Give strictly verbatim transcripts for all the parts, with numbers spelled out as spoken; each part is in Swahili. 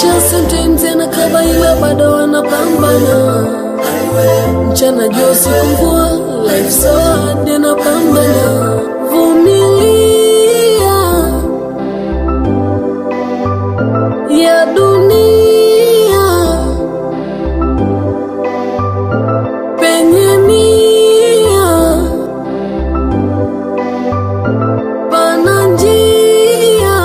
Maisha sometimes yanakaba ila bado wanapambana. Mchana jua usiku mvua, life so hard yanapambana. Vumilia ya dunia, penye nia pana njia.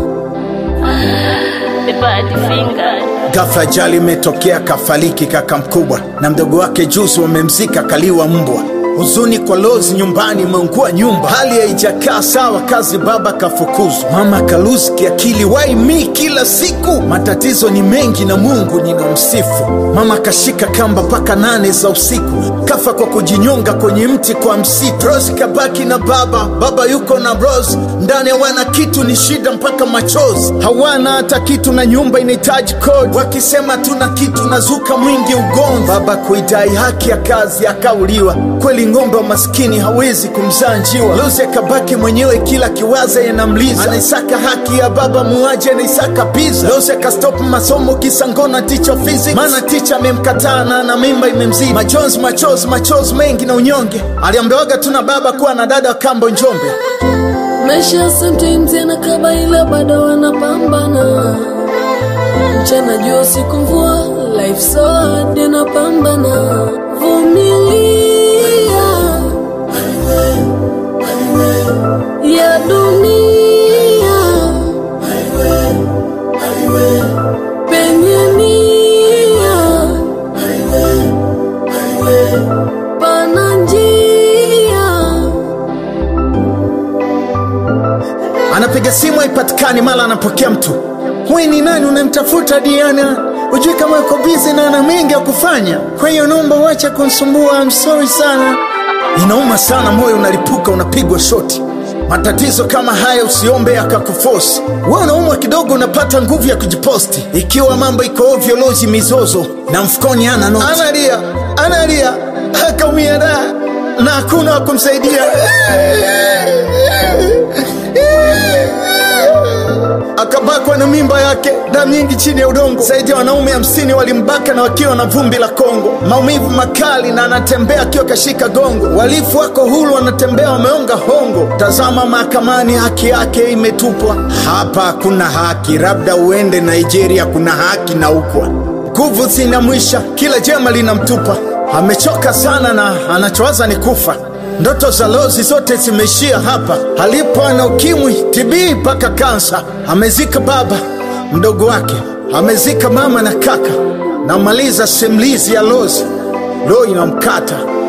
The bad finger. Ghafla ajali imetokea, kafaliki kaka mkubwa na mdogo wake juzi wamemzika kaliwa mbwa. Huzuni kwa Lozi nyumbani, imeungua nyumba, hali haijakaa sawa, kazi baba kafukuzwa, mama kaluzi kiakili, why me kila siku, matatizo ni mengi na Mungu ninamsifu. Mama kashika kamba paka nane za usiku, kafa kwa kujinyonga kwenye mti kwa msitu. Rose kabaki na baba, baba yuko na Rose, ndani hawana kitu, ni shida mpaka machozi, hawana hata kitu na nyumba inahitaji kodi, wakisema tuna kitu nazuka mwingi ugomvi. Baba kuidai haki ya kazi akauliwa, kweli ngombe wa maskini hawezi kumzaa njiwa. Lozi akabaki mwenyewe, kila kiwaza yanamliza, anaisaka haki ya baba muaje, anaisaka pizza. Lozi akastop masomo kisa ngona teacher physics, mana teacher amemkataa na ana mimba imemzidi. Majonzi machozi machozi mengi na unyonge, aliambiwaga tuna baba kuwa na dada kambo Njombe. Maisha sometimes yanakaba ila bado wanapambana. Mchana jua usiku mvua, life so hard yanapambana. Vumilia ya dunia, penye nia pana njia. Anapiga simu haipatikani, mala anapokea mtu. Wewe ni nani unamtafuta Diana? Ujui kama yuko busy na ana mengi ya kufanya, kwa hiyo naomba wacha kunisumbua, I'm sorry sana. Inauma sana, moyo unalipuka, unapigwa shoti. Matatizo kama haya usiombe akakuforce. Wewe unaumwa kidogo unapata nguvu ya kujiposti. Ikiwa mambo iko ovyo, Lozi mizozo na mfukoni ana noti. Analia, analia, akaumia da na hakuna wa kumsaidia. Akabakwa na mimba yake, damu nyingi chini ya udongo. Zaidi ya wanaume hamsini walimbaka na wakiwa na vumbi la Kongo. Maumivu makali na anatembea akiwa kashika gongo. Walifu wako huru, wanatembea wameonga hongo. Tazama mahakamani, haki yake imetupwa. Hapa hakuna haki, labda uende Nigeria kuna haki na ukwa. Nguvu zinamwisha, kila jema linamtupa. Amechoka sana na anachowaza ni kufa. Ndoto za Lozi zote zimeishia hapa. Alipo ana ukimwi, T B paka kansa. Amezika baba, mdogo wake, amezika mama na kaka. Namaliza simulizi ya Lozi, roho inamkata.